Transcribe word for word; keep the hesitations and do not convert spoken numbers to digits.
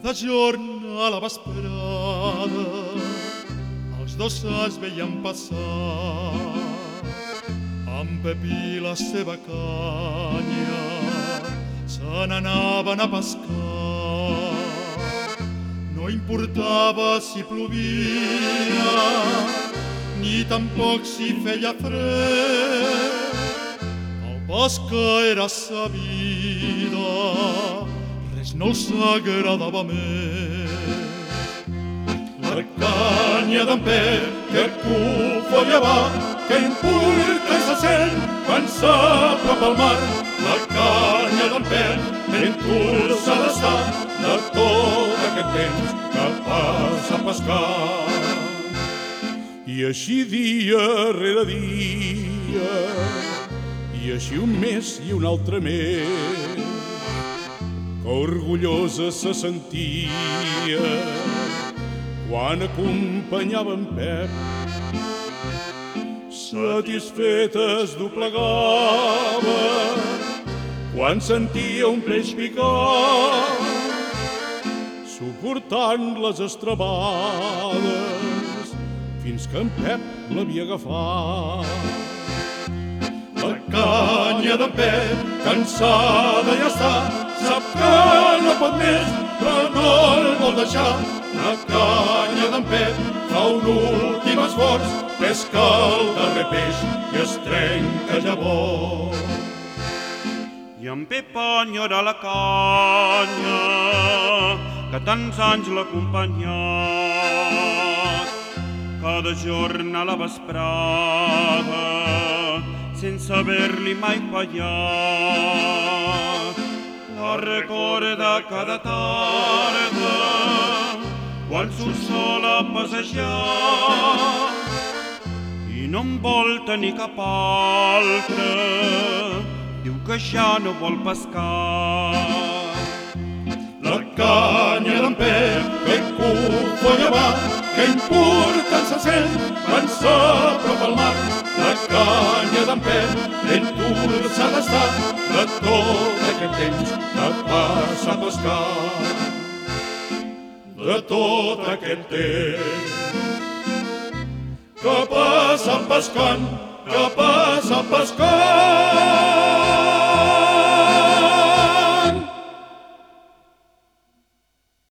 de jorn a la vesprada els dos es veien passar en Pepí la seva canya se n'anaven a pescar. No importava si plovia ni tampoc si feia fred, el pesca era sa vida, res no els agradava més. La canya d'en Pep, que cofolla va, que impulca i se sent quan s'apropa al mar. La canya d'en Pep, ben dolça d'estar, de tot aquest temps que passa a pescar. I així dia rere dia, i així un mes i un altre mes, que orgullosa se sentia quan acompanyava en Pep. Satisfeta es doblegava quan sentia un peix picar, suportant les estrebades fins que en Pep l'havia agafat. La canya d'en Pep, cansada ja està, sap que no pot més, però no el vol deixar. La canya d'en Pep fa un últim esforç, pesca el darrer peix i es trenca llavors. I en Pep enyora la canya que tants anys l'ha acompanyat, cada jorn a la vesprada sense haver-li mai fallat. La recorda cada tarda quan surt sol a passejar i no en vol tenir cap altre, diu que ja no vol pescar. La canya d'en Pep, que cofolla va, que important se sent quan s'apropa al mar. La canya d'en Pep, ben dolça d'estar, de tot aquest temps que passa a pescar. De tot aquest temps que passa pescant, que passa pescant.